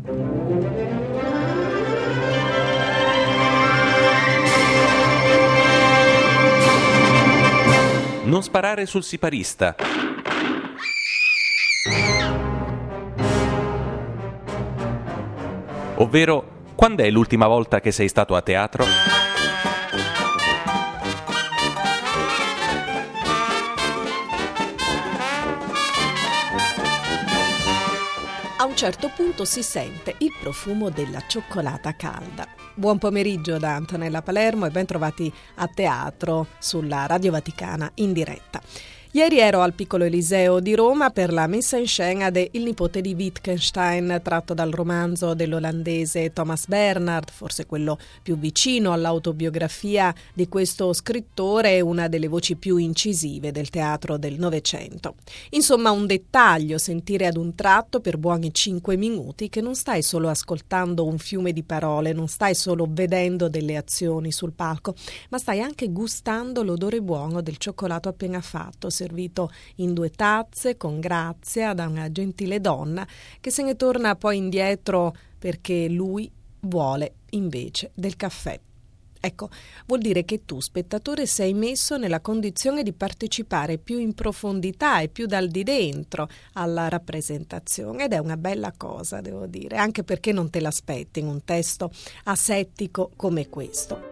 Non sparare sul siparista. Ovvero, quando è l'ultima volta che sei stato a teatro? A un certo punto si sente il profumo della cioccolata calda. Buon pomeriggio da Antonella Palermo e ben trovati a teatro sulla Radio Vaticana in diretta. Ieri ero al Piccolo Eliseo di Roma per la messa in scena de Il nipote di Wittgenstein, tratto dal romanzo dell'olandese Thomas Bernhard, forse quello più vicino all'autobiografia di questo scrittore e una delle voci più incisive del teatro del Novecento. Insomma, un dettaglio, sentire ad un tratto per buoni 5 minuti che non stai solo ascoltando un fiume di parole, non stai solo vedendo delle azioni sul palco, ma stai anche gustando l'odore buono del cioccolato appena fatto, servito in 2 tazze con grazia da una gentile donna che se ne torna poi indietro perché lui vuole invece del caffè. Ecco, vuol dire che tu, spettatore, sei messo nella condizione di partecipare più in profondità e più dal di dentro alla rappresentazione ed è una bella cosa, devo dire, anche perché non te l'aspetti in un testo asettico come questo.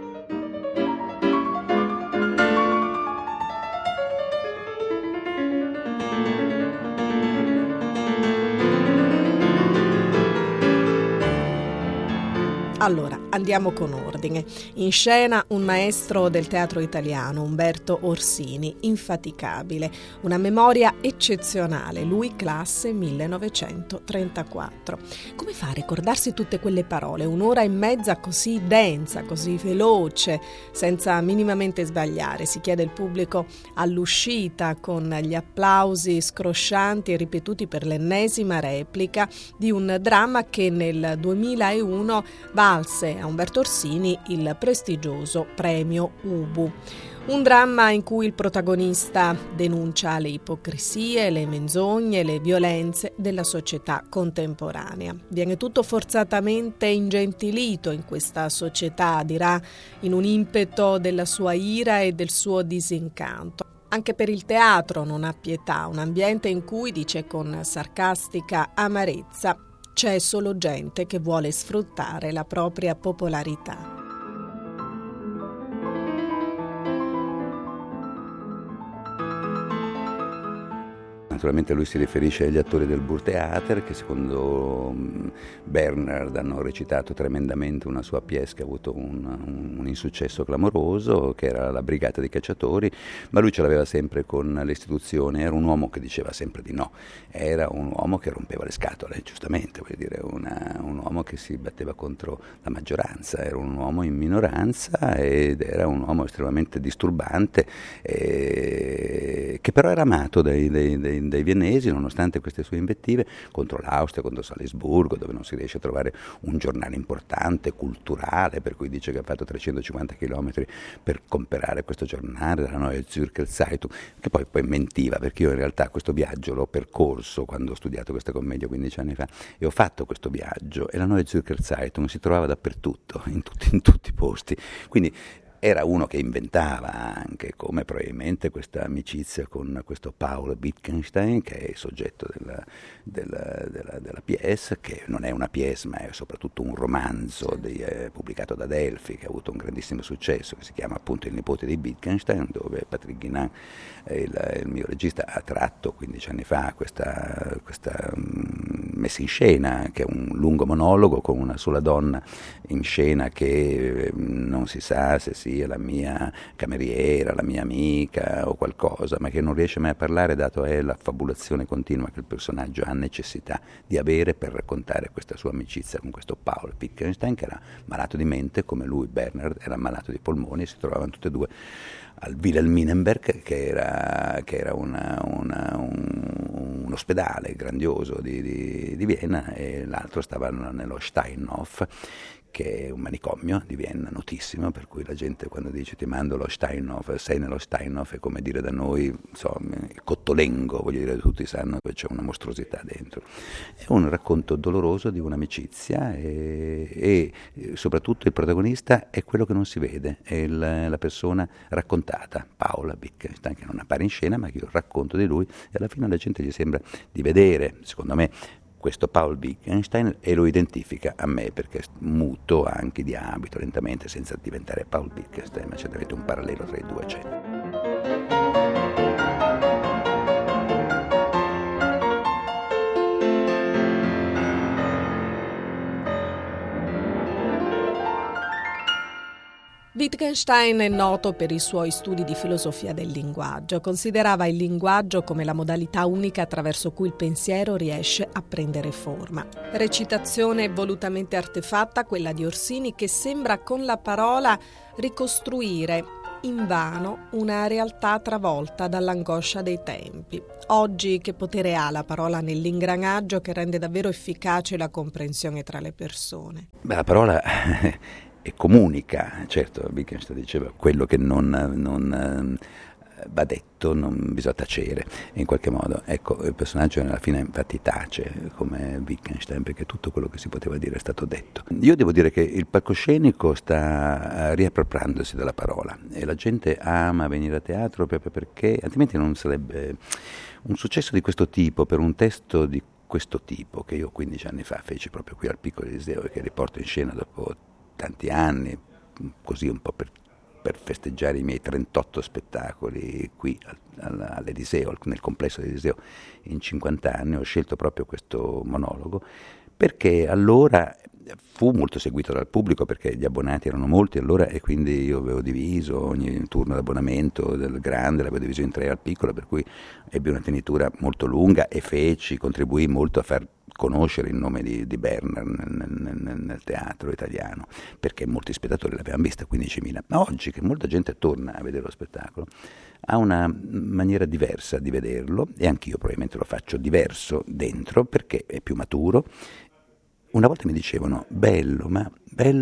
Allora, andiamo con ordine. In scena un maestro del teatro italiano, Umberto Orsini, infaticabile, una memoria eccezionale, lui classe 1934. Come fa a ricordarsi tutte quelle parole? 1 ora e mezza così densa, così veloce, senza minimamente sbagliare. Si chiede il pubblico all'uscita con gli applausi scroscianti e ripetuti per l'ennesima replica di un dramma che nel 2001 valse a Umberto Orsini il prestigioso premio Ubu. Un dramma in cui il protagonista denuncia le ipocrisie, le menzogne, le violenze della società contemporanea. Viene tutto forzatamente ingentilito in questa società, dirà in un impeto della sua ira e del suo disincanto. Anche per il teatro non ha pietà, un ambiente in cui, dice con sarcastica amarezza, c'è solo gente che vuole sfruttare la propria popolarità. Naturalmente lui si riferisce agli attori del Burgtheater che secondo Bernhard hanno recitato tremendamente una sua pièce che ha avuto un insuccesso clamoroso, che era La Brigata dei Cacciatori, ma lui ce l'aveva sempre con le istituzioni, era un uomo che diceva sempre di no, era un uomo che rompeva le scatole, giustamente, voglio dire, un uomo che si batteva contro la maggioranza, era un uomo in minoranza ed era un uomo estremamente disturbante, che però era amato dai viennesi, nonostante queste sue invettive contro l'Austria, contro Salisburgo, dove non si riesce a trovare un giornale importante, culturale, per cui dice che ha fatto 350 chilometri per comprare questo giornale, la Neue Zürcher Zeitung, che poi mentiva, perché io in realtà questo viaggio l'ho percorso quando ho studiato questa commedia 15 anni fa, e ho fatto questo viaggio, e la Neue Zürcher Zeitung si trovava dappertutto, in tutti i posti, quindi era uno che inventava anche, come probabilmente questa amicizia con questo Paul Wittgenstein, che è il soggetto della pièce, che non è una pièce ma è soprattutto un romanzo pubblicato da Delphi, che ha avuto un grandissimo successo, che si chiama appunto Il nipote di Wittgenstein, dove Patrick Guinan, il mio regista, ha tratto 15 anni fa questa messa in scena, che è un lungo monologo con una sola donna in scena che non si sa se sia la mia cameriera, la mia amica o qualcosa, ma che non riesce mai a parlare, dato è la fabulazione continua che il personaggio ha necessità di avere per raccontare questa sua amicizia con questo Paul Wittgenstein, che era malato di mente come lui. Bernhard era malato di polmoni e si trovavano tutti e due al Wilhelminenberg, che era un ospedale grandioso di di Vienna, e l'altro stava nello Steinhof, che è un manicomio di Vienna notissimo, per cui la gente quando dice ti mando allo Steinhof, sei nello Steinhof, è come dire da noi, insomma, il Cottolengo, voglio dire, tutti sanno che c'è una mostruosità dentro. È un racconto doloroso di un'amicizia e soprattutto il protagonista è quello che non si vede, è la persona raccontata, Paul Wittgenstein, che non appare in scena ma che io racconto di lui, e alla fine alla gente gli sembra di vedere, secondo me, questo Paul Wittgenstein, e lo identifica a me perché muto anche di abito lentamente senza diventare Paul Wittgenstein, ma certamente un parallelo tra i due c'è. Wittgenstein è noto per i suoi studi di filosofia del linguaggio. Considerava il linguaggio come la modalità unica attraverso cui il pensiero riesce a prendere forma. Recitazione volutamente artefatta, quella di Orsini, che sembra con la parola ricostruire invano una realtà travolta dall'angoscia dei tempi. Oggi che potere ha la parola nell'ingranaggio che rende davvero efficace la comprensione tra le persone? Beh, la parola e comunica, certo, Wittgenstein diceva quello che non va detto non bisogna tacere, in qualche modo, ecco, il personaggio alla fine infatti tace come Wittgenstein, perché tutto quello che si poteva dire è stato detto. Io devo dire che il palcoscenico sta riappropriandosi della parola e la gente ama venire a teatro proprio perché altrimenti non sarebbe un successo di questo tipo per un testo di questo tipo che io 15 anni fa feci proprio qui al Piccolo Eliseo e che riporto in scena dopo tanti anni, così un po' per festeggiare i miei 38 spettacoli qui all'Eliseo, nel complesso dell'Eliseo in 50 anni. Ho scelto proprio questo monologo perché allora fu molto seguito dal pubblico, perché gli abbonati erano molti allora e quindi io avevo diviso ogni turno d'abbonamento del grande, l'avevo diviso in 3 al piccolo, per cui ebbi una tenitura molto lunga e contribuì molto a far conoscere il nome di Berner nel teatro italiano, perché molti spettatori l'avevano vista, 15.000. Ma oggi che molta gente torna a vedere lo spettacolo, ha una maniera diversa di vederlo, e anch'io probabilmente lo faccio diverso dentro, perché è più maturo. Una volta mi dicevano bello ma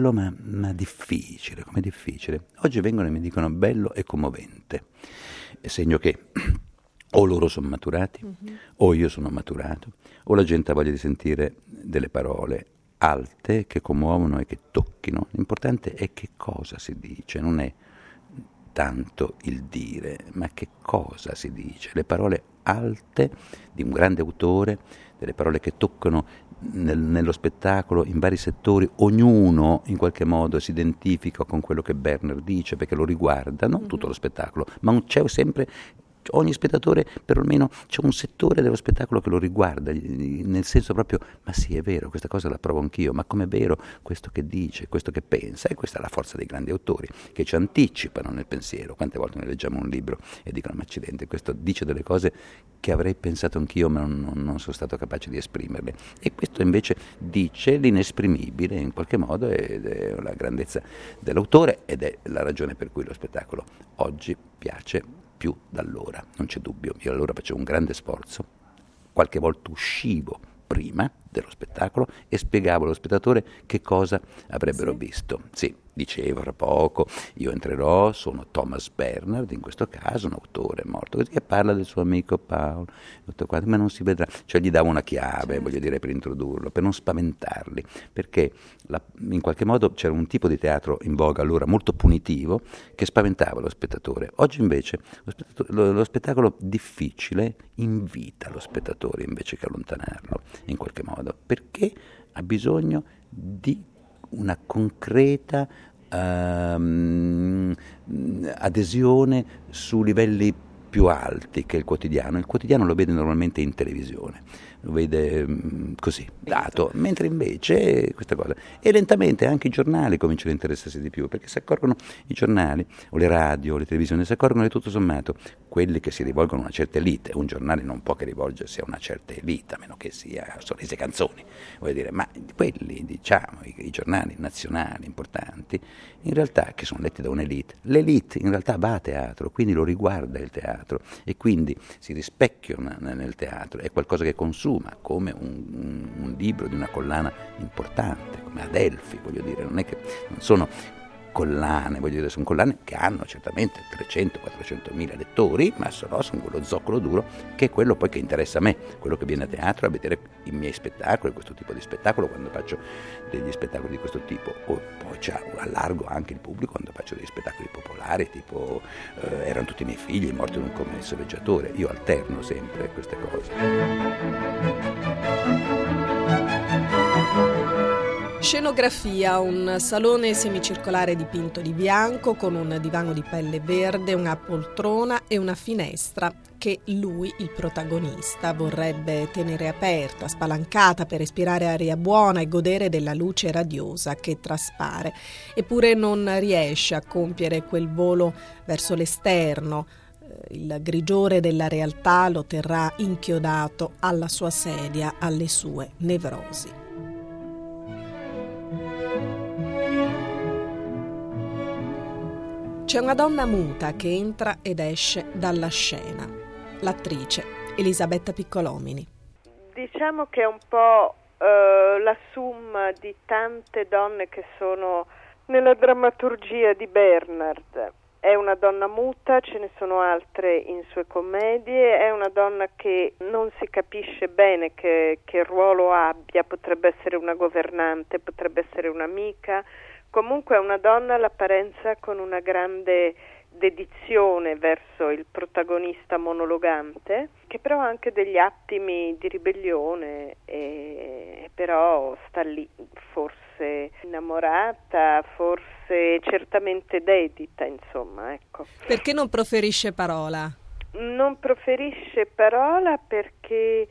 difficile, come difficile. Oggi vengono e mi dicono bello e commovente, è segno che o loro sono maturati, o io sono maturato, o la gente ha voglia di sentire delle parole alte che commuovono e che tocchino. L'importante è che cosa si dice, non è tanto il dire, ma che cosa si dice. Le parole alte di un grande autore, delle parole che toccano nello spettacolo in vari settori, ognuno in qualche modo si identifica con quello che Berner dice perché lo riguarda, non tutto lo spettacolo, ma c'è sempre, ogni spettatore perlomeno c'è un settore dello spettacolo che lo riguarda, nel senso proprio, ma sì è vero, questa cosa la provo anch'io, ma com'è vero questo che dice, questo che pensa. E questa è la forza dei grandi autori, che ci anticipano nel pensiero. Quante volte noi leggiamo un libro e dicono ma accidente, questo dice delle cose che avrei pensato anch'io ma non sono stato capace di esprimerle, e questo invece dice l'inesprimibile in qualche modo, ed è la grandezza dell'autore ed è la ragione per cui lo spettacolo oggi piace più da allora, non c'è dubbio. Io allora facevo un grande sforzo, qualche volta uscivo prima dello spettacolo e spiegavo allo spettatore che cosa avrebbero visto. Sì, dicevo fra poco, io entrerò, sono Thomas Bernhard, in questo caso un autore morto, che parla del suo amico Paolo, ma non si vedrà, cioè gli davo una chiave, voglio dire, per introdurlo, per non spaventarli, perché in qualche modo c'era un tipo di teatro in voga allora molto punitivo che spaventava lo spettatore. Oggi invece lo spettacolo difficile invita lo spettatore invece che allontanarlo in qualche modo, perché ha bisogno di una concreta adesione su livelli più alti che il quotidiano. Il quotidiano lo vede normalmente in televisione, lo vede così, dato, mentre invece questa cosa, e lentamente anche i giornali cominciano a interessarsi di più, perché si accorgono, i giornali o le radio o le televisioni si accorgono che tutto sommato quelli che si rivolgono a una certa elite, un giornale non può che rivolgersi a una certa elite, a meno che sia Sorrisi e Canzoni, voglio dire, ma quelli, diciamo, i giornali nazionali importanti, in realtà, che sono letti da un'elite, l'elite in realtà va a teatro, quindi lo riguarda il teatro, e quindi si rispecchiano nel teatro, è qualcosa che consuma assuma come un libro di una collana importante, come Adelphi, voglio dire, non sono collane, sono collane che hanno certamente 300-400 mila lettori, ma sono quello zoccolo duro che è quello poi che interessa a me, quello che viene a teatro a vedere i miei spettacoli, questo tipo di spettacolo, quando faccio degli spettacoli di questo tipo, o poi allargo anche il pubblico quando faccio degli spettacoli popolari, tipo Erano tutti i miei figli, Morto in un commesso viaggiatore. Io alterno sempre queste cose. Scenografia, un salone semicircolare dipinto di bianco con un divano di pelle verde, una poltrona e una finestra che lui, il protagonista, vorrebbe tenere aperta, spalancata per respirare aria buona e godere della luce radiosa che traspare. Eppure non riesce a compiere quel volo verso l'esterno. Il grigiore della realtà lo terrà inchiodato alla sua sedia, alle sue nevrosi. C'è una donna muta che entra ed esce dalla scena, l'attrice Elisabetta Piccolomini. Diciamo che è un po' la summa di tante donne che sono nella drammaturgia di Bernard. È una donna muta, ce ne sono altre in sue commedie, è una donna che non si capisce bene che ruolo abbia, potrebbe essere una governante, potrebbe essere un'amica. Comunque è una donna all'apparenza con una grande dedizione verso il protagonista monologante, che però ha anche degli attimi di ribellione, e però sta lì, forse innamorata, forse certamente dedita, insomma, ecco. Perché non proferisce parola? Non proferisce parola perché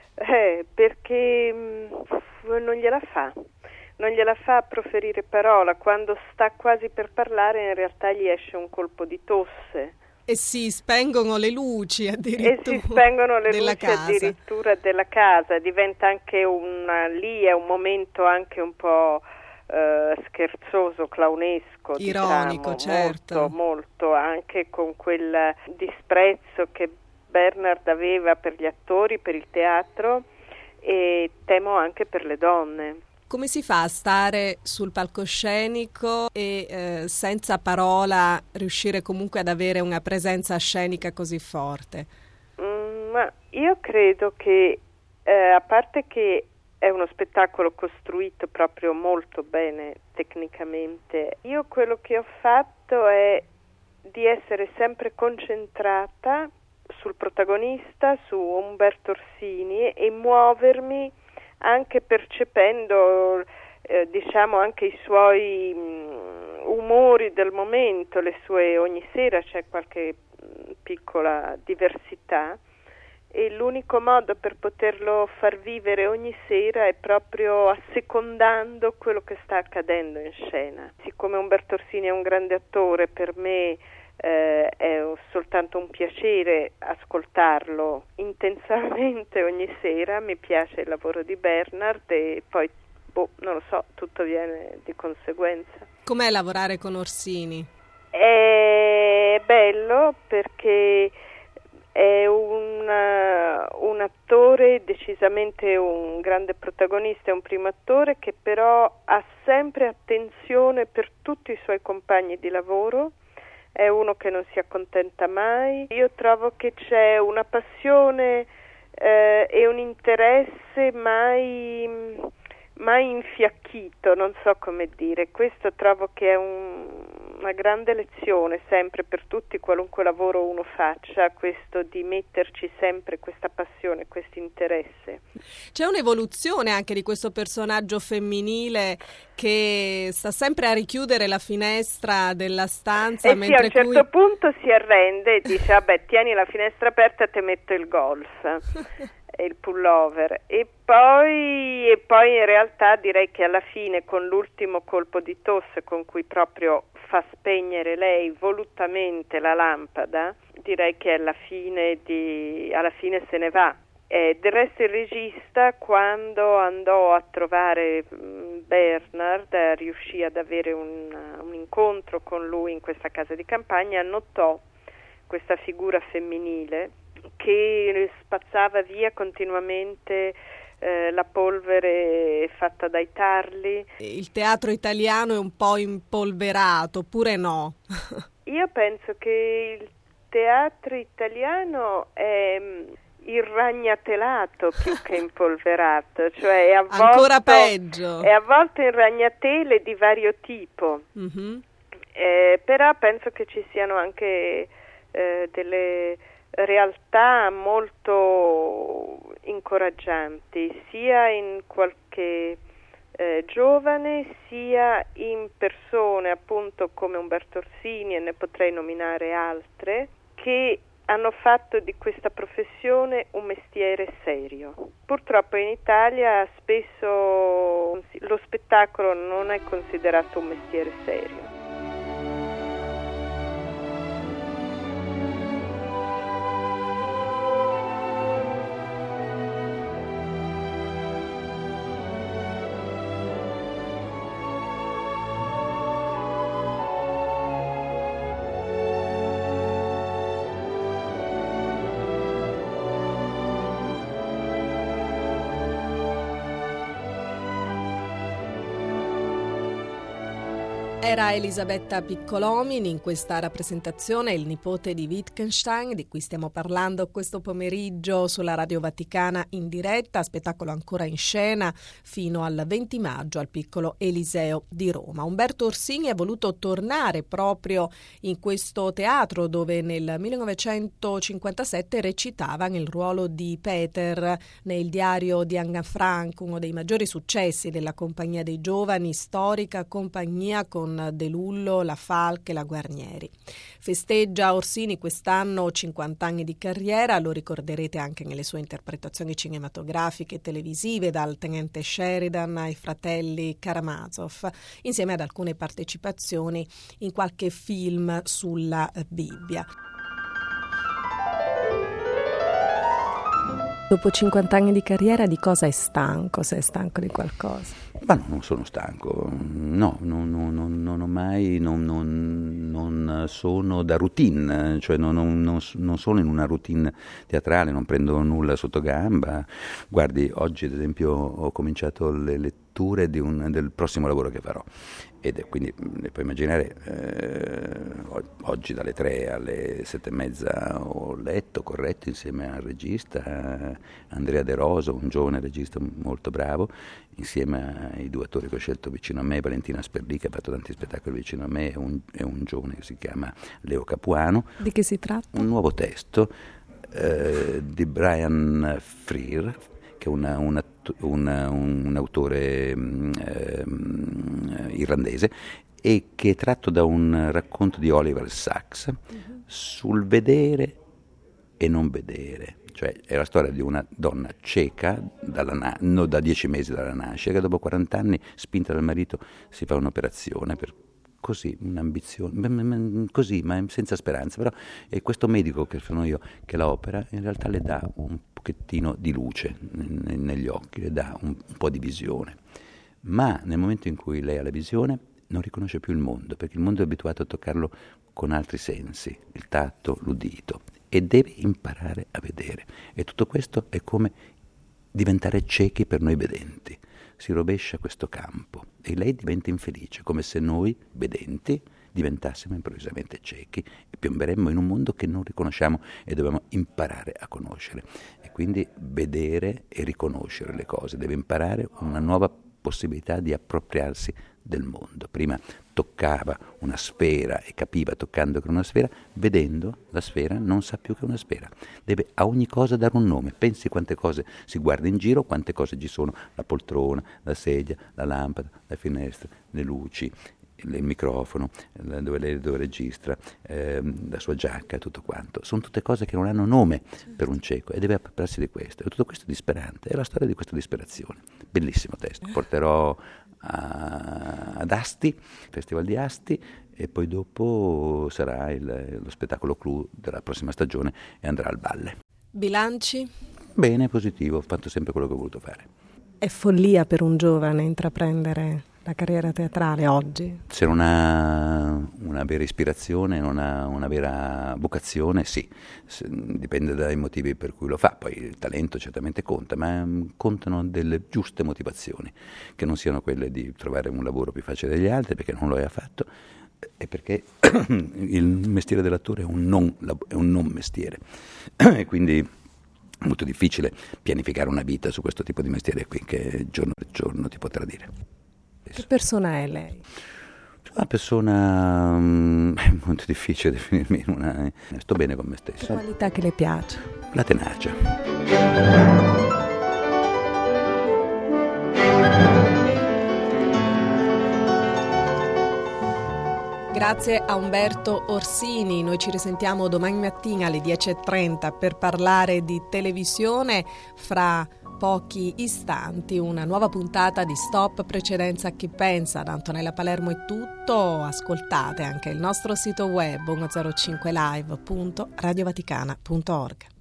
non gliela fa. Non gliela fa proferire parola, quando sta quasi per parlare in realtà gli esce un colpo di tosse. E si spengono le luci addirittura. E si spengono le luci casa. Addirittura della casa, diventa anche lì è un momento anche un po' scherzoso, clownesco, ironico, diciamo, certo. molto, anche con quel disprezzo che Bernard aveva per gli attori, per il teatro, e temo anche per le donne. Come si fa a stare sul palcoscenico e senza parola riuscire comunque ad avere una presenza scenica così forte? Ma io credo che, a parte che è uno spettacolo costruito proprio molto bene tecnicamente, io quello che ho fatto è di essere sempre concentrata sul protagonista, su Umberto Orsini, e muovermi anche percependo diciamo anche i suoi umori del momento, ogni sera c'è qualche piccola diversità, e l'unico modo per poterlo far vivere ogni sera è proprio assecondando quello che sta accadendo in scena. Siccome Umberto Orsini è un grande attore, per me è soltanto un piacere ascoltarlo intensamente ogni sera. Mi piace il lavoro di Bernard e poi, non lo so, tutto viene di conseguenza. Com'è lavorare con Orsini? È bello perché è un attore, decisamente un grande protagonista, è un primo attore che però ha sempre attenzione per tutti i suoi compagni di lavoro. È uno che non si accontenta mai. Io trovo che c'è una passione e un interesse mai infiacchito, non so come dire. Questo trovo che è una grande lezione sempre per tutti, qualunque lavoro uno faccia, questo di metterci sempre questa passione, questo interesse. C'è un'evoluzione anche di questo personaggio femminile che sta sempre a richiudere la finestra della stanza, mentre sì, a un certo punto si arrende e dice vabbè, tieni la finestra aperta, te metto il golf e il pullover, e poi in realtà direi che alla fine, con l'ultimo colpo di tosse con cui proprio fa spegnere lei volutamente la lampada, direi che alla fine se ne va. Del resto il regista, quando andò a trovare Bernard, riuscì ad avere un incontro con lui in questa casa di campagna, notò questa figura femminile che spazzava via continuamente la polvere fatta dai tarli. Il teatro italiano è un po' impolverato, oppure no? Io penso che il teatro italiano è irragnatelato più che impolverato, cioè è avvolto, ancora peggio. È avvolto in ragnatele di vario tipo. Mm-hmm. Però penso che ci siano anche delle realtà molto incoraggianti, sia in qualche giovane, sia in persone appunto come Umberto Orsini, e ne potrei nominare altre, che hanno fatto di questa professione un mestiere serio. Purtroppo in Italia spesso lo spettacolo non è considerato un mestiere serio. Era Elisabetta Piccolomini in questa rappresentazione, il nipote di Wittgenstein, di cui stiamo parlando questo pomeriggio sulla Radio Vaticana in diretta, spettacolo ancora in scena fino al 20 maggio al Piccolo Eliseo di Roma. Umberto Orsini ha voluto tornare proprio in questo teatro dove nel 1957 recitava nel ruolo di Peter nel diario di Anna Frank, uno dei maggiori successi della Compagnia dei Giovani, storica compagnia con De Lullo, la Falck e la Guarnieri. Festeggia Orsini quest'anno 50 anni di carriera, lo ricorderete anche nelle sue interpretazioni cinematografiche e televisive, dal Tenente Sheridan ai fratelli Karamazov, insieme ad alcune partecipazioni in qualche film sulla Bibbia. Dopo 50 anni di carriera di cosa è stanco, se è stanco di qualcosa? Ma no, non sono stanco, no, non ho mai, non sono da routine, cioè non sono in una routine teatrale, non prendo nulla sotto gamba. Guardi, oggi ad esempio ho cominciato le letture del prossimo lavoro che farò. Quindi puoi immaginare, oggi dalle 3 alle 7:30 ho letto, corretto insieme al regista Andrea De Rosa, un giovane regista molto bravo, insieme ai due attori che ho scelto vicino a me, Valentina Sperlì, che ha fatto tanti spettacoli vicino a me, e un giovane che si chiama Leo Capuano. Di che si tratta? Un nuovo testo di Brian Freer, che è un autore irlandese, e che è tratto da un racconto di Oliver Sacks sul vedere e non vedere. Cioè è la storia di una donna cieca da 10 mesi dalla nascita, che dopo 40 anni, spinta dal marito, si fa un'operazione per così, un'ambizione, così, ma senza speranza. Però è questo medico che sono io che la opera in realtà le dà un pochettino di luce negli occhi, le dà un po' di visione. Ma nel momento in cui lei ha la visione non riconosce più il mondo, perché il mondo è abituato a toccarlo con altri sensi, il tatto, l'udito, e deve imparare a vedere. E tutto questo è come diventare ciechi per noi vedenti. Si rovescia questo campo e lei diventa infelice, come se noi vedenti diventassimo improvvisamente ciechi e piomberemmo in un mondo che non riconosciamo e dobbiamo imparare a conoscere. E quindi vedere e riconoscere le cose, deve imparare una nuova possibilità di appropriarsi del mondo. Prima toccava una sfera e capiva toccando che era una sfera, vedendo la sfera non sa più che è una sfera. Deve a ogni cosa dare un nome. Pensi quante cose si guarda in giro, quante cose ci sono: la poltrona, la sedia, la lampada, la finestra, le luci, il microfono, dove registra, la sua giacca, tutto quanto. Sono tutte cose che non hanno nome per un cieco e deve appropriarsi di questo. E tutto questo è disperante, è la storia di questa disperazione. Bellissimo testo, porterò ad Asti, Festival di Asti, e poi dopo sarà lo spettacolo clou della prossima stagione e andrà al Valle. Bilanci? Bene, positivo, ho fatto sempre quello che ho voluto fare. È follia per un giovane intraprendere la carriera teatrale oggi? Se non ha una vera ispirazione, non ha una vera vocazione, sì, dipende dai motivi per cui lo fa. Poi il talento certamente conta, ma contano delle giuste motivazioni, che non siano quelle di trovare un lavoro più facile degli altri, perché non lo è affatto, e perché il mestiere dell'attore è un non mestiere, e quindi è molto difficile pianificare una vita su questo tipo di mestiere qui, che giorno per giorno ti può tradire. Che persona è lei? Una persona è molto difficile definirmi sto bene con me Che stesso. qualità che le piace? La tenacia. Grazie a Umberto Orsini, noi ci risentiamo domani mattina alle 10:30 per parlare di televisione. Fra pochi istanti una nuova puntata di Stop Precedenza a chi pensa. Da Antonella Palermo è tutto, ascoltate anche il nostro sito web 105live.radiovaticana.org.